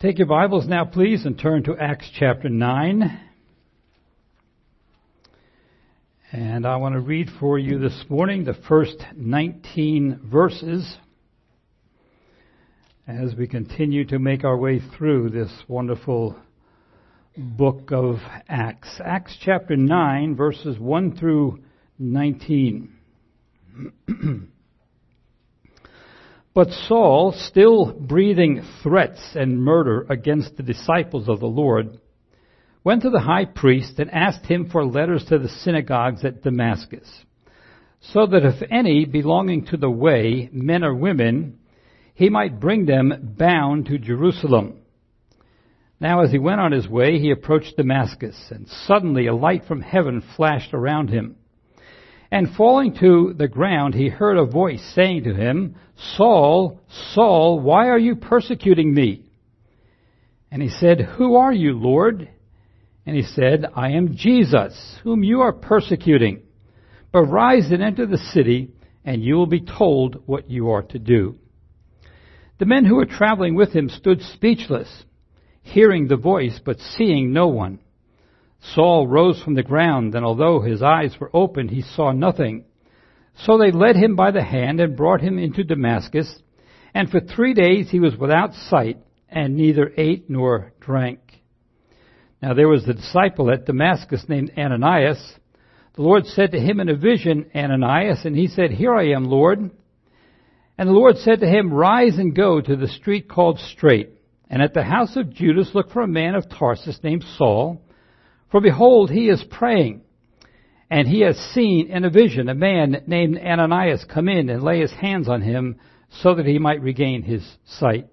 Take your Bibles now, please, and turn to Acts chapter 9. And I want to read for you this morning the first 19 verses as we continue to make our way through this wonderful book of Acts. Acts chapter 9, verses 1 through 19. But Saul, still breathing threats and murder against the disciples of the Lord, went to the high priest and asked him for letters to the synagogues at Damascus, so that if any belonging to the way, men or women, he might bring them bound to Jerusalem. Now as he went on his way, he approached Damascus, and suddenly a light from heaven flashed around him. And falling to the ground, he heard a voice saying to him, "Saul, Saul, why are you persecuting me?" And he said, "Who are you, Lord?" And he said, "I am Jesus, whom you are persecuting. But rise and enter the city, and you will be told what you are to do." The men who were traveling with him stood speechless, hearing the voice, but seeing no one. Saul rose from the ground, and although his eyes were opened, he saw nothing. So they led him by the hand and brought him into Damascus, and for 3 days he was without sight, and neither ate nor drank. Now there was a disciple at Damascus named Ananias. The Lord said to him in a vision, "Ananias," and he said, "Here I am, Lord." And the Lord said to him, "Rise and go to the street called Straight, and at the house of Judas look for a man of Tarsus named Saul. For behold, he is praying, and he has seen in a vision a man named Ananias come in and lay his hands on him so that he might regain his sight."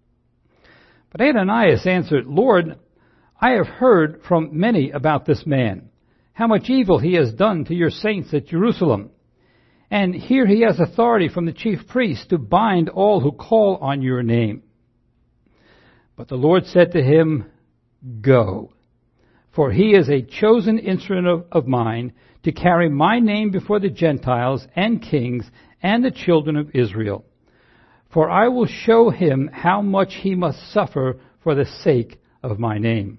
But Ananias answered, "Lord, I have heard from many about this man, how much evil he has done to your saints at Jerusalem. And here he has authority from the chief priests to bind all who call on your name." But the Lord said to him, "Go. For he is a chosen instrument of mine to carry my name before the Gentiles and kings and the children of Israel. For I will show him how much he must suffer for the sake of my name."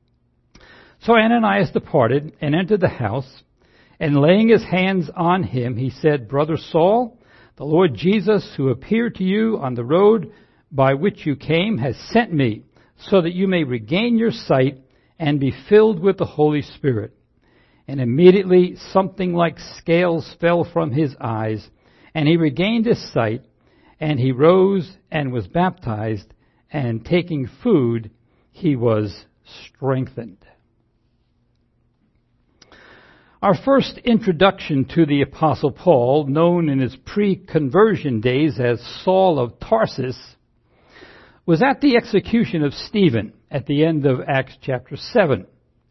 So Ananias departed and entered the house, and laying his hands on him, he said, "Brother Saul, the Lord Jesus, who appeared to you on the road by which you came, has sent me so that you may regain your sight and be filled with the Holy Spirit." And immediately something like scales fell from his eyes, and he regained his sight, and he rose and was baptized, and taking food, he was strengthened. Our first introduction to the Apostle Paul, known in his pre-conversion days as Saul of Tarsus, was at the execution of Stephen at the end of Acts chapter 7.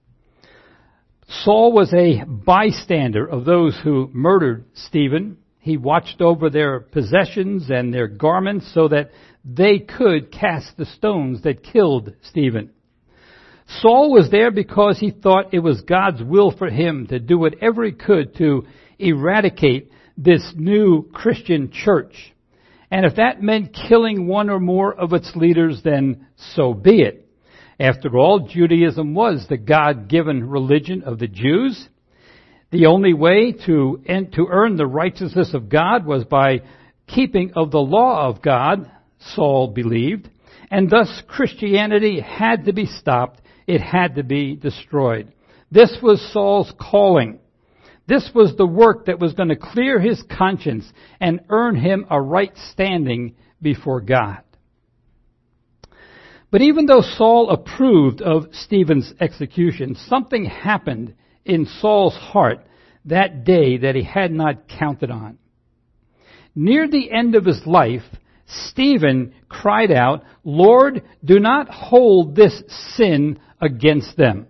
Saul was a bystander of those who murdered Stephen. He watched over their possessions and their garments so that they could cast the stones that killed Stephen. Saul was there because he thought it was God's will for him to do whatever he could to eradicate this new Christian church. And if that meant killing one or more of its leaders, then so be it. After all, Judaism was the God-given religion of the Jews. The only way to earn the righteousness of God was by keeping of the law of God, Saul believed, and thus Christianity had to be stopped. It had to be destroyed. This was Saul's calling. This was the work that was going to clear his conscience and earn him a right standing before God. But even though Saul approved of Stephen's execution, something happened in Saul's heart that day that he had not counted on. Near the end of his life, Stephen cried out, "Lord, do not hold this sin against them."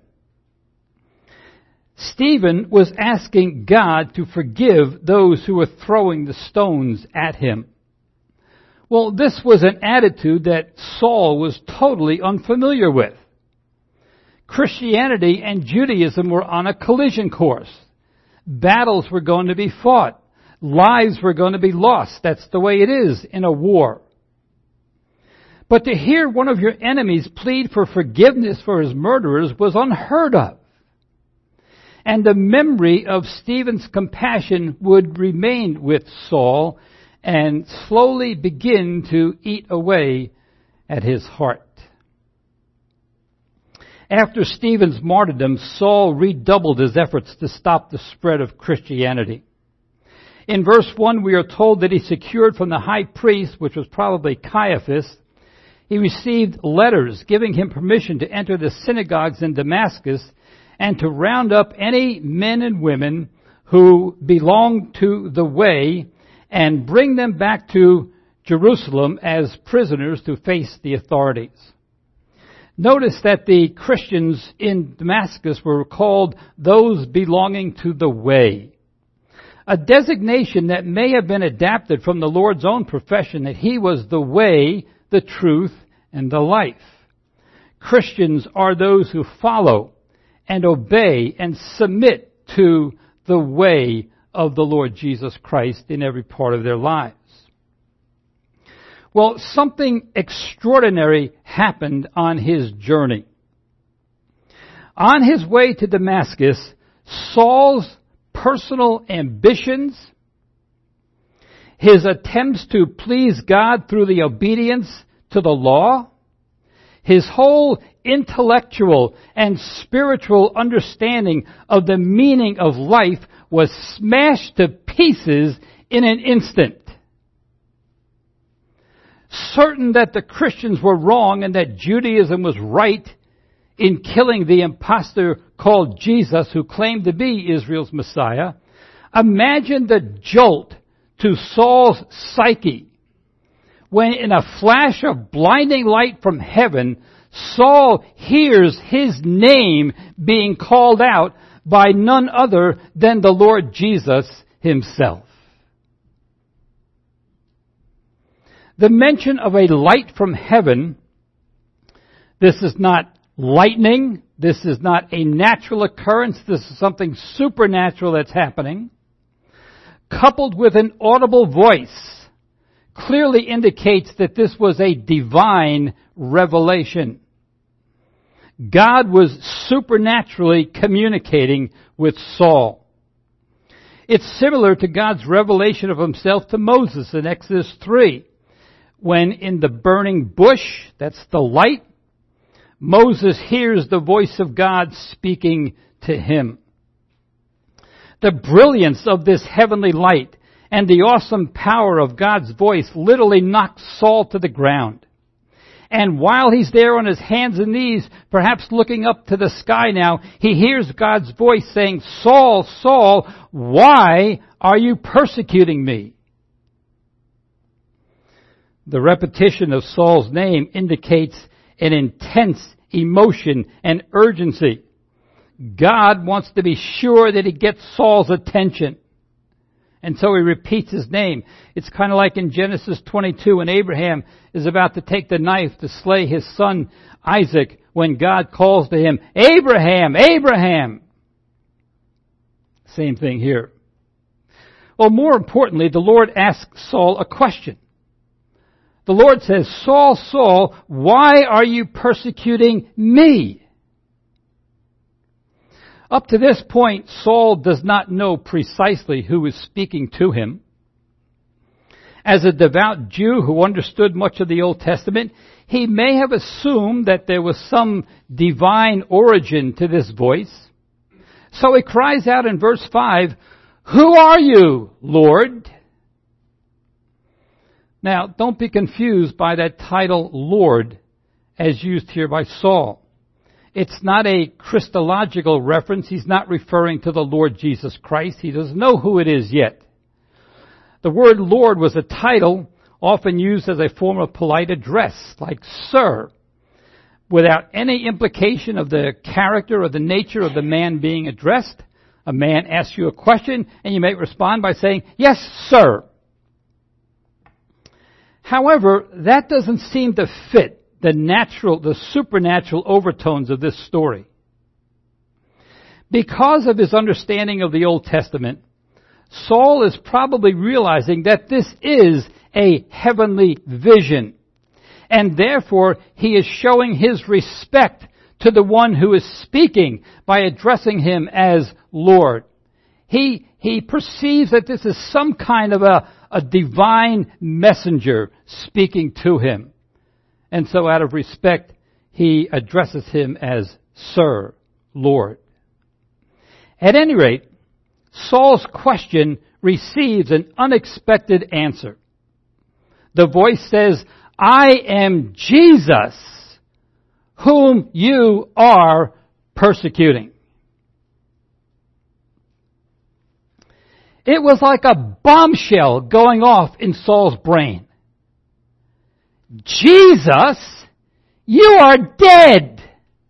Stephen was asking God to forgive those who were throwing the stones at him. Well, this was an attitude that Saul was totally unfamiliar with. Christianity and Judaism were on a collision course. Battles were going to be fought. Lives were going to be lost. That's the way it is in a war. But to hear one of your enemies plead for forgiveness for his murderers was unheard of. And the memory of Stephen's compassion would remain with Saul and slowly begin to eat away at his heart. After Stephen's martyrdom, Saul redoubled his efforts to stop the spread of Christianity. In verse 1, we are told that he secured from the high priest, which was probably Caiaphas, he received letters giving him permission to enter the synagogues in Damascus and to round up any men and women who belonged to the way and bring them back to Jerusalem as prisoners to face the authorities. Notice that the Christians in Damascus were called those belonging to the way, a designation that may have been adapted from the Lord's own profession that he was the way, the truth, and the life. Christians are those who follow and obey and submit to the way of the Lord Jesus Christ in every part of their lives. Well, something extraordinary happened on his journey. On his way to Damascus, Saul's personal ambitions, his attempts to please God through the obedience to the law, his whole intellectual and spiritual understanding of the meaning of life was smashed to pieces in an instant. Certain that the Christians were wrong and that Judaism was right in killing the impostor called Jesus, who claimed to be Israel's Messiah, imagine the jolt to Saul's psyche when, in a flash of blinding light from heaven, Saul hears his name being called out by none other than the Lord Jesus himself. The mention of a light from heaven, this is not lightning, this is not a natural occurrence, this is something supernatural that's happening, coupled with an audible voice, clearly indicates that this was a divine revelation. God was supernaturally communicating with Saul. It's similar to God's revelation of himself to Moses in Exodus 3. When in the burning bush, that's the light, Moses hears the voice of God speaking to him. The brilliance of this heavenly light and the awesome power of God's voice literally knocks Saul to the ground. And while he's there on his hands and knees, perhaps looking up to the sky now, he hears God's voice saying, "Saul, Saul, why are you persecuting me?" The repetition of Saul's name indicates an intense emotion and urgency. God wants to be sure that he gets Saul's attention. And so he repeats his name. It's kind of like in Genesis 22 when Abraham is about to take the knife to slay his son Isaac when God calls to him, "Abraham, Abraham." Same thing here. Well, more importantly, the Lord asks Saul a question. The Lord says, "Saul, Saul, why are you persecuting me?" Up to this point, Saul does not know precisely who is speaking to him. As a devout Jew who understood much of the Old Testament, he may have assumed that there was some divine origin to this voice. So he cries out in verse 5, "Who are you, Lord?" Now, don't be confused by that title, Lord, as used here by Saul. It's not a Christological reference. He's not referring to the Lord Jesus Christ. He doesn't know who it is yet. The word Lord was a title often used as a form of polite address, like Sir, without any implication of the character or the nature of the man being addressed. A man asks you a question, and you may respond by saying, "Yes, sir." However, that doesn't seem to fit the supernatural overtones of this story. Because of his understanding of the Old Testament, Saul is probably realizing that this is a heavenly vision. And therefore, he is showing his respect to the one who is speaking by addressing him as Lord. He perceives that this is some kind of a divine messenger speaking to him. And so out of respect, he addresses him as Sir, Lord. At any rate, Saul's question receives an unexpected answer. The voice says, I am Jesus, whom you are persecuting. It was like a bombshell going off in Saul's brain. Jesus, you are dead.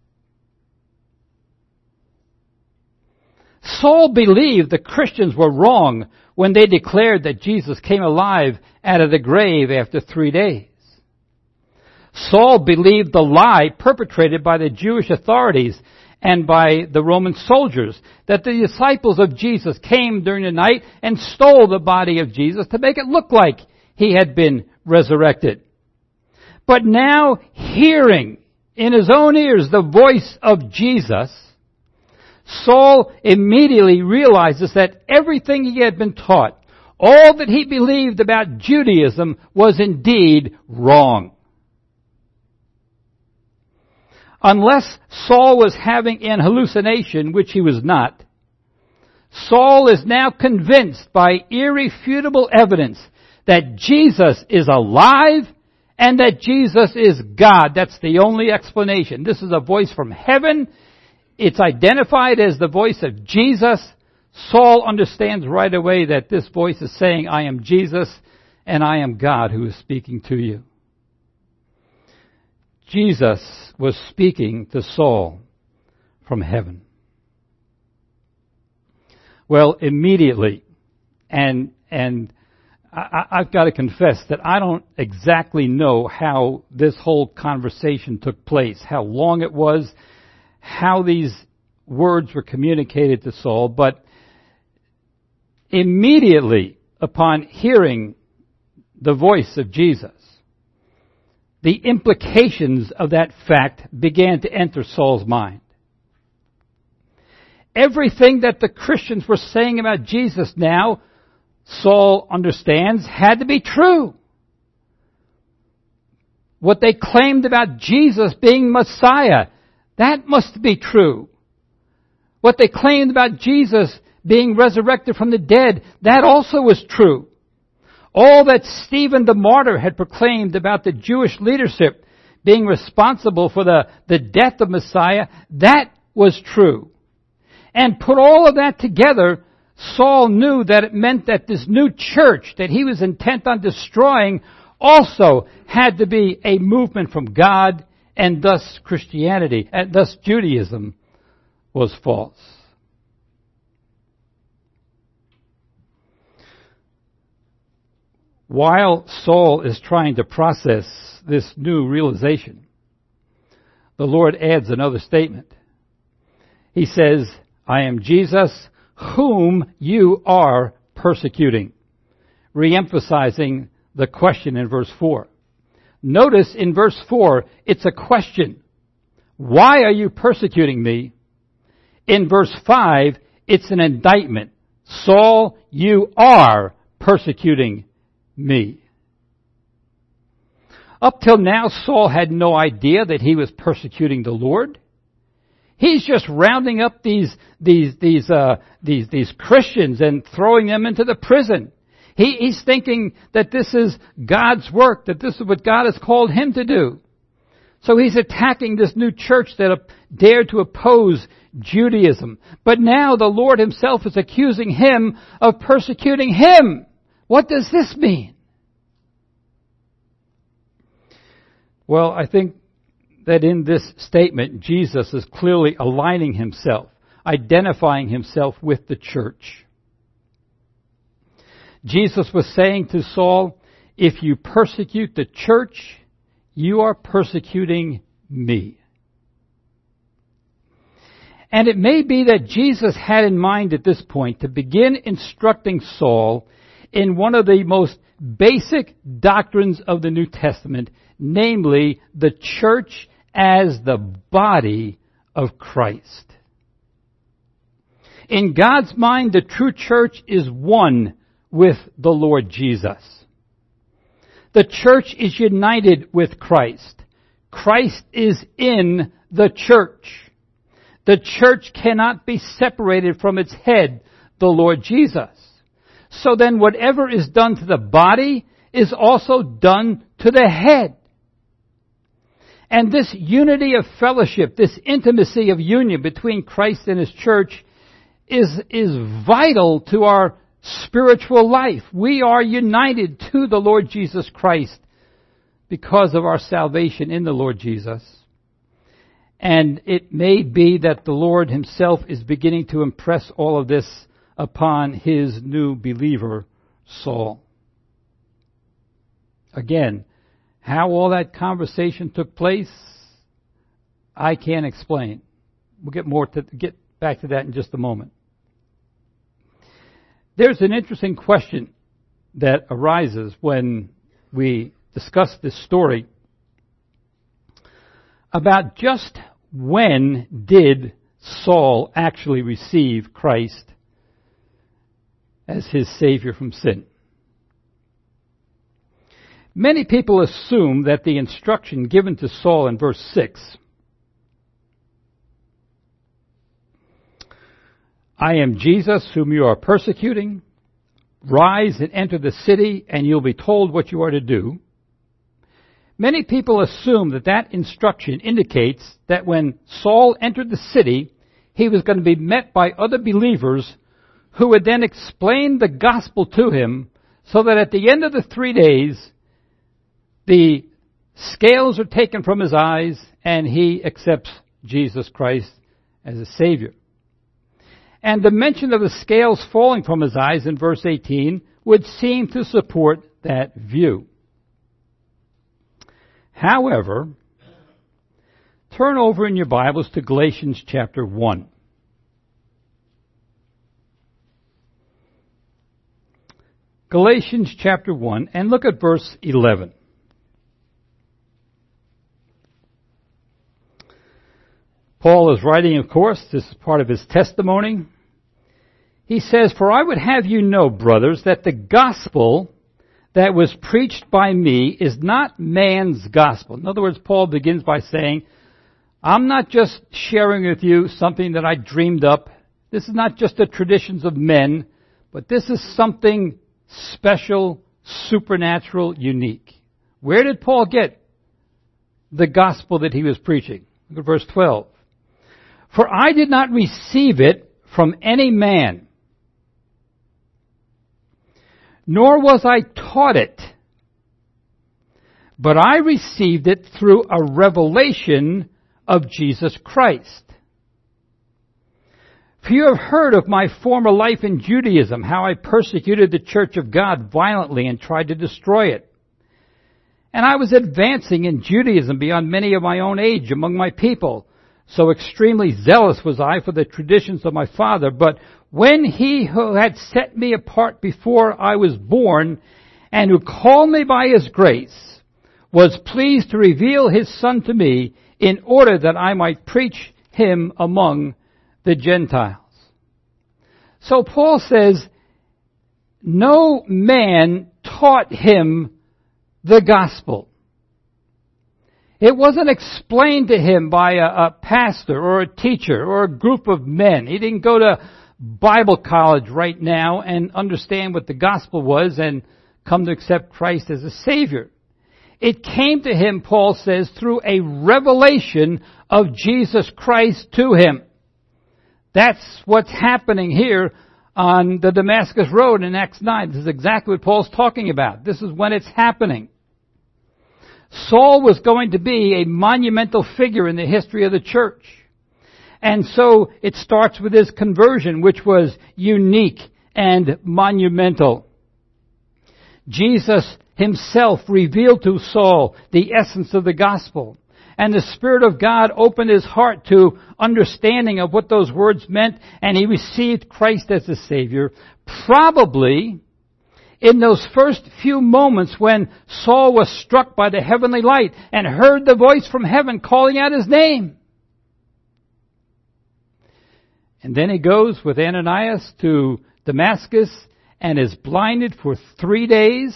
Saul believed the Christians were wrong when they declared that Jesus came alive out of the grave after 3 days. Saul believed the lie perpetrated by the Jewish authorities and by the Roman soldiers that the disciples of Jesus came during the night and stole the body of Jesus to make it look like he had been resurrected. But now, hearing in his own ears the voice of Jesus, Saul immediately realizes that everything he had been taught, all that he believed about Judaism, was indeed wrong. Unless Saul was having an hallucination, which he was not, Saul is now convinced by irrefutable evidence that Jesus is alive and that Jesus is God. That's the only explanation. This is a voice from heaven. It's identified as the voice of Jesus. Saul understands right away that this voice is saying, I am Jesus and I am God who is speaking to you. Jesus was speaking to Saul from heaven. Well, immediately, and I've got to confess that I don't exactly know how this whole conversation took place, how long it was, how these words were communicated to Saul, but immediately upon hearing the voice of Jesus, the implications of that fact began to enter Saul's mind. Everything that the Christians were saying about Jesus now, Saul understands, had to be true. What they claimed about Jesus being Messiah, that must be true. What they claimed about Jesus being resurrected from the dead, that also was true. All that Stephen the martyr had proclaimed about the Jewish leadership being responsible for the death of Messiah, that was true. And put all of that together, Saul knew that it meant that this new church that he was intent on destroying also had to be a movement from God, and thus Christianity, and thus Judaism was false. While Saul is trying to process this new realization, the Lord adds another statement. He says, I am Jesus, whom you are persecuting, re-emphasizing the question in verse 4. Notice in verse 4, it's a question. Why are you persecuting me? In verse 5, it's an indictment. Saul, you are persecuting me. Up till now, Saul had no idea that he was persecuting the Lord. He's just rounding up these Christians and throwing them into the prison. He's thinking that this is God's work, that this is what God has called him to do. So he's attacking this new church that dared to oppose Judaism. But now the Lord himself is accusing him of persecuting him. What does this mean? Well, I think that in this statement, Jesus is clearly aligning himself, identifying himself with the church. Jesus was saying to Saul, if you persecute the church, you are persecuting me. And it may be that Jesus had in mind at this point to begin instructing Saul in one of the most basic doctrines of the New Testament, namely the church as the body of Christ. In God's mind, the true church is one with the Lord Jesus. The church is united with Christ. Christ is in the church. The church cannot be separated from its head, the Lord Jesus. So then whatever is done to the body is also done to the head. And this unity of fellowship, this intimacy of union between Christ and His church is vital to our spiritual life. We are united to the Lord Jesus Christ because of our salvation in the Lord Jesus. And it may be that the Lord Himself is beginning to impress all of this upon His new believer, Saul. Again, how all that conversation took place, I can't explain. We'll get back to that in just a moment. There's an interesting question that arises when we discuss this story about just when did Saul actually receive Christ as his Savior from sin. Many people assume that the instruction given to Saul in verse 6, I am Jesus whom you are persecuting. Rise and enter the city and you'll be told what you are to do. Many people assume that that instruction indicates that when Saul entered the city, he was going to be met by other believers who would then explain the gospel to him so that at the end of the 3 days, the scales are taken from his eyes and he accepts Jesus Christ as a Savior. And the mention of the scales falling from his eyes in verse 18 would seem to support that view. However, turn over in your Bibles to Galatians chapter 1. Galatians chapter 1, and look at verse 11. Paul is writing, of course, this is part of his testimony. He says, For I would have you know, brothers, that the gospel that was preached by me is not man's gospel. In other words, Paul begins by saying, I'm not just sharing with you something that I dreamed up. This is not just the traditions of men, but this is something special, supernatural, unique. Where did Paul get the gospel that he was preaching? Look at verse 12. For I did not receive it from any man, nor was I taught it, but I received it through a revelation of Jesus Christ. For you have heard of my former life in Judaism, how I persecuted the church of God violently and tried to destroy it. And I was advancing in Judaism beyond many of my own age among my people. So extremely zealous was I for the traditions of my father. But when he who had set me apart before I was born, and who called me by his grace, was pleased to reveal his Son to me, in order that I might preach him among the Gentiles. So Paul says, no man taught him the gospel. It wasn't explained to him by a pastor or a teacher or a group of men. He didn't go to Bible college right now and understand what the gospel was and come to accept Christ as a Savior. It came to him, Paul says, through a revelation of Jesus Christ to him. That's what's happening here on the Damascus Road in Acts 9. This is exactly what Paul's talking about. This is when it's happening. Saul was going to be a monumental figure in the history of the church. And so it starts with his conversion, which was unique and monumental. Jesus himself revealed to Saul the essence of the gospel. And the Spirit of God opened his heart to understanding of what those words meant, and he received Christ as the Savior. Probably in those first few moments when Saul was struck by the heavenly light and heard the voice from heaven calling out his name. And then he goes with Ananias to Damascus and is blinded for 3 days.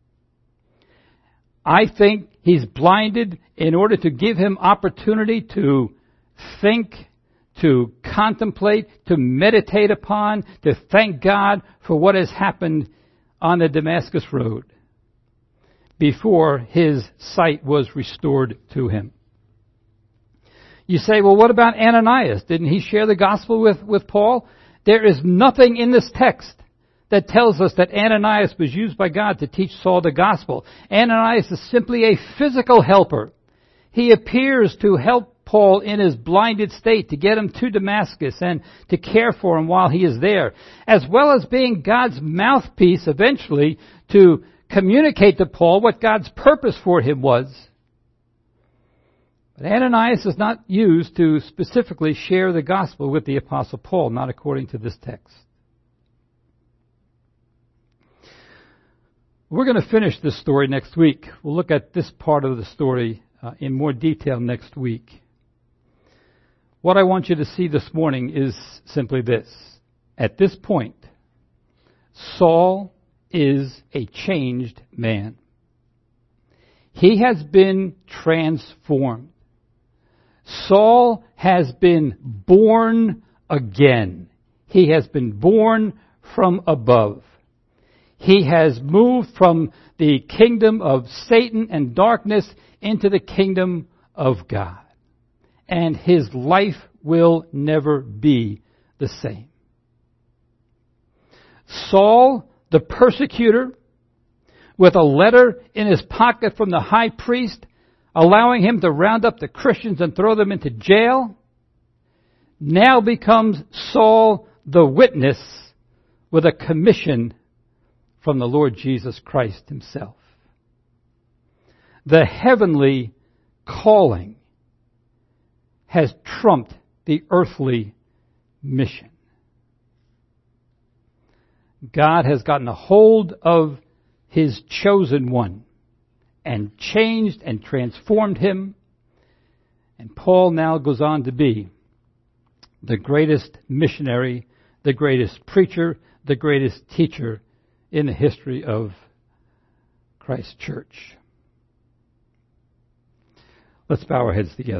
I think he's blinded in order to give him opportunity to think, to contemplate, to meditate upon, to thank God for what has happened on the Damascus road before his sight was restored to him. You say, well, what about Ananias? Didn't he share the gospel with Paul? There is nothing in this text that tells us that Ananias was used by God to teach Saul the gospel. Ananias is simply a physical helper. He appears to help Paul in his blinded state, to get him to Damascus and to care for him while he is there, as well as being God's mouthpiece eventually to communicate to Paul what God's purpose for him was. But Ananias is not used to specifically share the gospel with the Apostle Paul, not according to this text. We're going to finish this story next week. We'll look at this part of the story in more detail next week. What I want you to see this morning is simply this. At this point, Saul is a changed man. He has been transformed. Saul has been born again. He has been born from above. He has moved from the kingdom of Satan and darkness into the kingdom of God. And his life will never be the same. Saul, the persecutor, with a letter in his pocket from the high priest, allowing him to round up the Christians and throw them into jail, now becomes Saul the witness with a commission from the Lord Jesus Christ himself. The heavenly calling has trumped the earthly mission. God has gotten a hold of his chosen one and changed and transformed him. And Paul now goes on to be the greatest missionary, the greatest preacher, the greatest teacher in the history of Christ's church. Let's bow our heads together.